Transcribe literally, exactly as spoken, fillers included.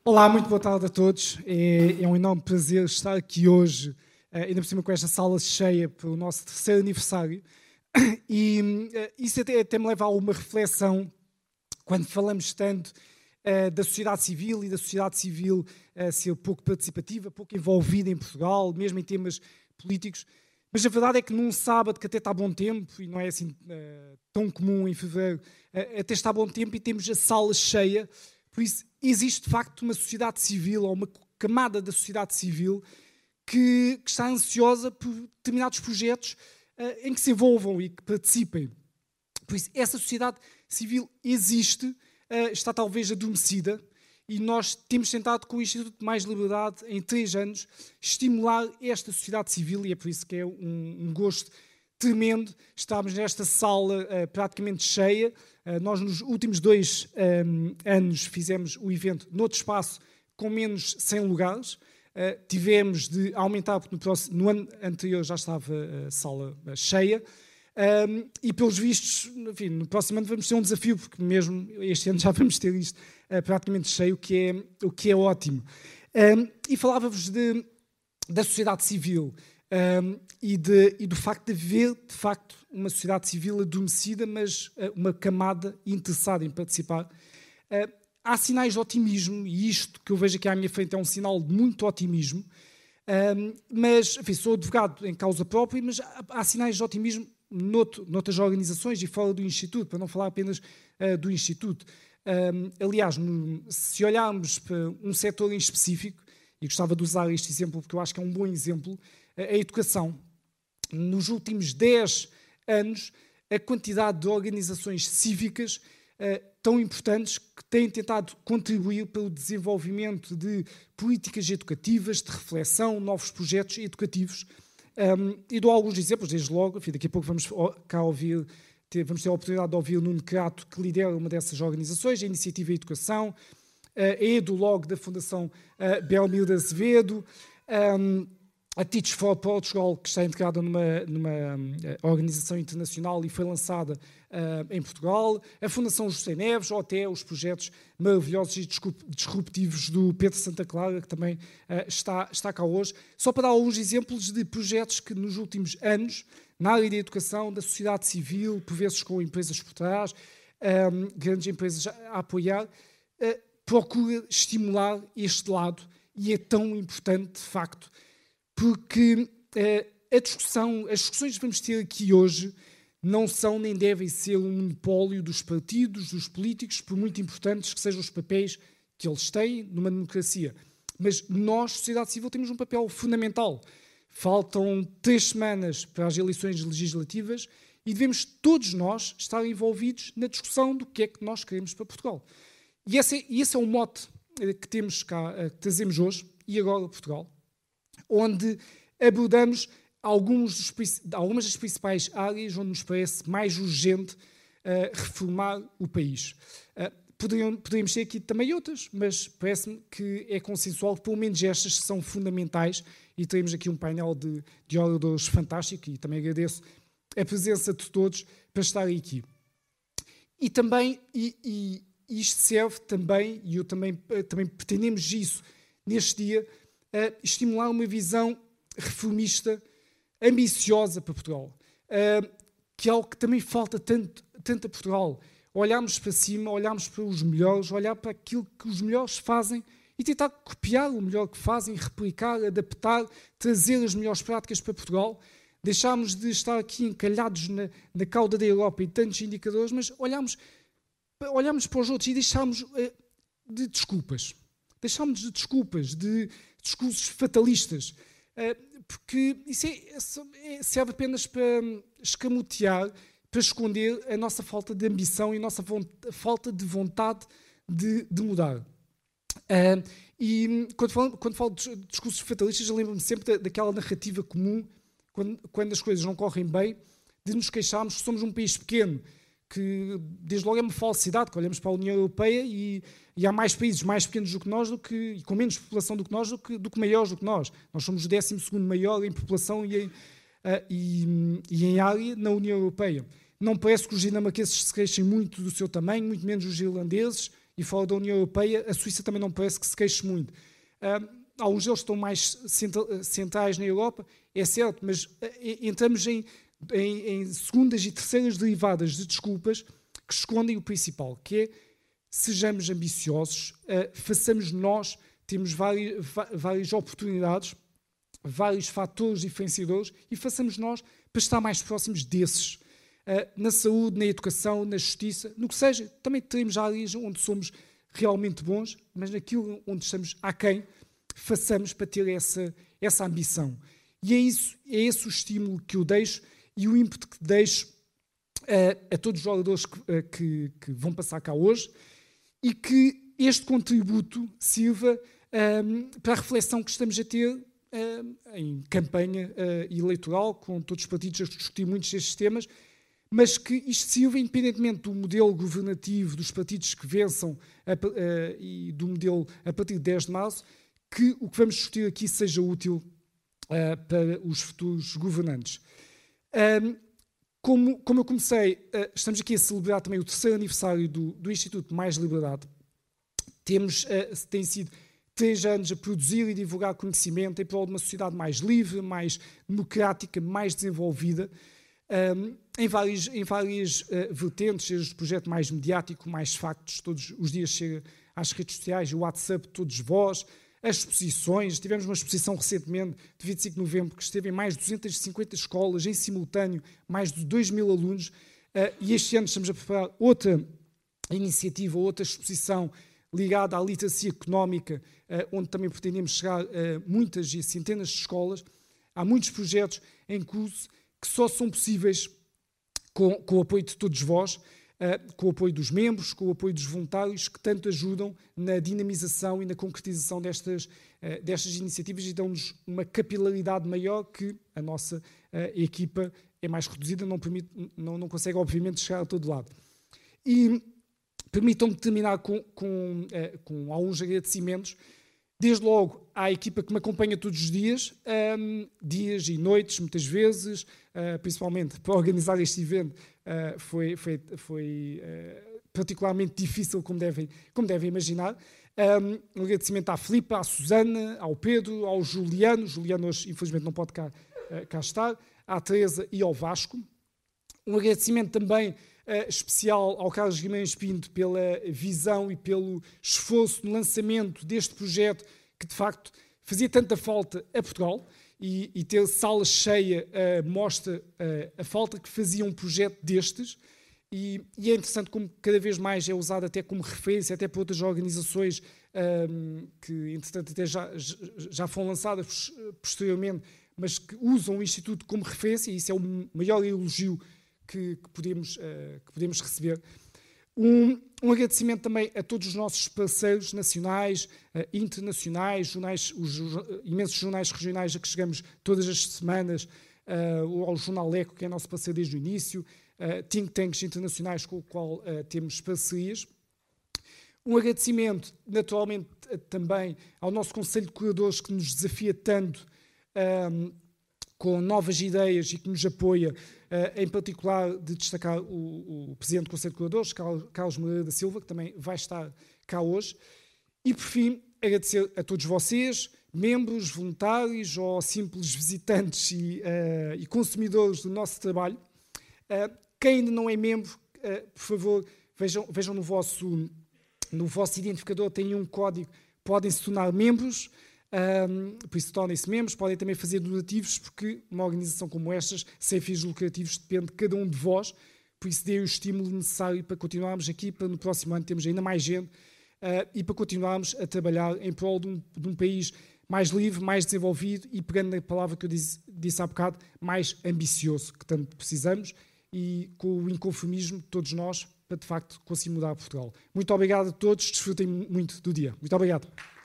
Olá, muito boa tarde a todos. É, é um enorme prazer estar aqui hoje, ainda por cima com esta sala cheia para o nosso terceiro aniversário. E uh, isso até, até me leva a uma reflexão quando falamos tanto uh, da sociedade civil e da sociedade civil uh, ser pouco participativa, pouco envolvida em Portugal, mesmo em temas políticos. Mas a verdade é que num sábado que até está bom tempo, e não é assim uh, tão comum em fevereiro, uh, até está bom tempo e temos a sala cheia. Por isso, existe de facto uma sociedade civil, ou uma camada da sociedade civil, que, que está ansiosa por determinados projetos uh, em que se envolvam e que participem. Por isso, essa sociedade civil existe, uh, está talvez adormecida, e nós temos tentado, com o Instituto de Mais Liberdade, em três anos, estimular esta sociedade civil, e é por isso que é um, um gosto tremendo. Estamos nesta sala uh, praticamente cheia. Uh, nós, nos últimos dois um, anos, fizemos o evento noutro espaço com menos cem lugares. Uh, tivemos de aumentar, porque no, próximo, no ano anterior já estava a sala uh, cheia. Um, e, pelos vistos, enfim, no próximo ano vamos ter um desafio, porque mesmo este ano já vamos ter isto uh, praticamente cheio, o que é, o que é ótimo. Um, e falava-vos de, da sociedade civil. Um, e, de, e do facto de haver, de facto, uma sociedade civil adormecida, mas uh, uma camada interessada em participar. Uh, há sinais de otimismo, e isto que eu vejo aqui à minha frente é um sinal de muito otimismo, um, mas, enfim, sou advogado em causa própria, mas há, há sinais de otimismo noutro, noutras organizações e fora do Instituto, para não falar apenas uh, do Instituto. Um, aliás, no, se olharmos para um setor em específico, e gostava de usar este exemplo porque eu acho que é um bom exemplo, a educação. Nos últimos dez anos, a quantidade de organizações cívicas uh, tão importantes que têm tentado contribuir para o desenvolvimento de políticas educativas, de reflexão, novos projetos educativos. Um, e dou alguns exemplos, desde logo. Enfim, daqui a pouco vamos cá ouvir, ter, vamos ter a oportunidade de ouvir o Nuno Crato, que lidera uma dessas organizações, a Iniciativa Educação, uh, a EduLog da Fundação uh, Belmiro Azevedo, um, a Teach for Portugal, que está integrada numa, numa uh, organização internacional e foi lançada uh, em Portugal, a Fundação José Neves, ou até os projetos maravilhosos e disruptivos do Pedro Santa Clara, que também uh, está, está cá hoje. Só para dar alguns exemplos de projetos que nos últimos anos, na área da educação, da sociedade civil, por vezes com empresas por trás, um, grandes empresas a apoiar, uh, procura estimular este lado, e é tão importante, de facto, porque eh, a discussão, as discussões que vamos ter aqui hoje não são nem devem ser um monopólio dos partidos, dos políticos, por muito importantes que sejam os papéis que eles têm numa democracia. Mas nós, sociedade civil, temos um papel fundamental. Faltam três semanas para as eleições legislativas e devemos todos nós estar envolvidos na discussão do que é que nós queremos para Portugal. E esse é, esse é o mote que temos cá, que trazemos hoje, e agora Portugal, onde abordamos alguns dos, algumas das principais áreas onde nos parece mais urgente uh, reformar o país. Uh, poderiam, poderíamos ter aqui também outras, mas parece-me que é consensual que pelo menos estas são fundamentais, e teremos aqui um painel de, de oradores fantástico, e também agradeço a presença de todos para estarem aqui. E também, e, e isto serve também, e eu também, também pretendemos isso neste dia, a estimular uma visão reformista, ambiciosa para Portugal, uh, que é algo que também falta tanto, tanto a Portugal. Olharmos para cima, olharmos para os melhores, olhar para aquilo que os melhores fazem e tentar copiar o melhor que fazem, replicar, adaptar, trazer as melhores práticas para Portugal. Deixarmos de estar aqui encalhados na, na cauda da Europa e tantos indicadores, mas olharmos, olharmos para os outros e deixarmos uh, de desculpas. Deixarmos de desculpas, de discursos fatalistas, porque isso é, serve apenas para escamotear, para esconder a nossa falta de ambição e a nossa falta de vontade de, de mudar. E quando falo, quando falo de discursos fatalistas, eu lembro-me sempre daquela narrativa comum, quando, quando as coisas não correm bem, de nos queixarmos que somos um país pequeno, que desde logo é uma falsidade, que olhamos para a União Europeia e, e há mais países mais pequenos do que nós, do que, e com menos população do que nós, do que, do que maiores do que nós. Nós somos o décimo segundo maior em população e em, uh, e, e em área na União Europeia. Não parece que os dinamarqueses se queixem muito do seu tamanho, muito menos os irlandeses, e fora da União Europeia, a Suíça também não parece que se queixe muito. Uh, alguns deles estão mais centrais na Europa, é certo, mas uh, entramos em, em, em segundas e terceiras derivadas de desculpas que escondem o principal, que é sejamos ambiciosos, uh, façamos nós, temos várias, várias oportunidades, vários fatores diferenciadores e façamos nós para estar mais próximos desses. Uh, na saúde, na educação, na justiça, no que seja, também teremos áreas onde somos realmente bons, mas naquilo onde estamos aquém, façamos para ter essa, essa ambição. E é, isso, é esse o estímulo que eu deixo e o ímpeto que deixo uh, a todos os jogadores que, uh, que, que vão passar cá hoje e que este contributo sirva um, para a reflexão que estamos a ter uh, em campanha uh, eleitoral, com todos os partidos a discutir muitos destes temas, mas que isto sirva, independentemente do modelo governativo dos partidos que vençam a, a, e do modelo a partir de dez de março, que o que vamos discutir aqui seja útil uh, para os futuros governantes. Um, como, como eu comecei, uh, estamos aqui a celebrar também o terceiro aniversário do, do Instituto Mais Liberdade. Temos, uh, tem sido três anos a produzir e divulgar conhecimento em prol de uma sociedade mais livre, mais democrática, mais desenvolvida, Um, em várias, em várias uh, vertentes, seja o projeto mais mediático, mais factos, todos os dias chega às redes sociais, o WhatsApp, todos vós, as exposições. Tivemos uma exposição recentemente, de vinte e cinco de novembro, que esteve em mais de duzentas e cinquenta escolas, em simultâneo, mais de dois mil alunos, uh, e este ano estamos a preparar outra iniciativa, outra exposição ligada à literacia económica, uh, onde também pretendemos chegar a muitas e centenas de escolas. Há muitos projetos em curso que só são possíveis com, com o apoio de todos vós, uh, com o apoio dos membros, com o apoio dos voluntários, que tanto ajudam na dinamização e na concretização destas, uh, destas iniciativas e dão-nos uma capilaridade maior que a nossa uh, equipa é mais reduzida, não, permite, não, não consegue, obviamente, chegar a todo lado. E permitam-me terminar com, com, uh, com alguns agradecimentos. Desde logo à equipa que me acompanha todos os dias, um, dias e noites, muitas vezes, uh, principalmente para organizar este evento, uh, foi, foi, foi uh, particularmente difícil, como devem, como devem imaginar. Um, um agradecimento à Filipe, à Susana, ao Pedro, ao Juliano. O Juliano hoje, infelizmente, não pode cá, uh, cá estar. À Teresa e ao Vasco. Um agradecimento também Uh, especial ao Carlos Guimarães Pinto pela visão e pelo esforço no lançamento deste projeto que, de facto, fazia tanta falta a Portugal e, e ter sala cheia uh, mostra uh, a falta que fazia um projeto destes e, e é interessante como cada vez mais é usado até como referência, até por outras organizações um, que, entretanto, até já, já foram lançadas posteriormente, mas que usam o Instituto como referência e isso é o maior elogio Que, que, podemos, uh, que podemos receber. Um, um agradecimento também a todos os nossos parceiros nacionais, uh, internacionais, jornais, os uh, imensos jornais regionais a que chegamos todas as semanas, uh, ao Jornal Eco, que é nosso parceiro desde o início, uh, think tanks internacionais com o qual uh, temos parcerias. Um agradecimento, naturalmente, uh, também ao nosso Conselho de Curadores, que nos desafia tanto um, com novas ideias e que nos apoia, Uh, em particular de destacar o, o Presidente do Conselho de Curadores, Carlos, Carlos Moreira da Silva, que também vai estar cá hoje. E, por fim, agradecer a todos vocês, membros, voluntários ou simples visitantes e, uh, e consumidores do nosso trabalho. Uh, quem ainda não é membro, uh, por favor, vejam, vejam no, vosso, no vosso identificador, tem um código, podem se tornar membros. Um, por isso tornem-se membros, podem também fazer donativos, porque uma organização como estas, sem fins lucrativos, depende de cada um de vós, por isso dê o estímulo necessário para continuarmos aqui, para no próximo ano termos ainda mais gente uh, e para continuarmos a trabalhar em prol de um, de um país mais livre, mais desenvolvido e, pegando na palavra que eu disse, disse há bocado, mais ambicioso, que tanto precisamos, e com o inconformismo de todos nós, para de facto conseguir mudar Portugal. Muito obrigado a todos, desfrutem muito do dia. Muito obrigado.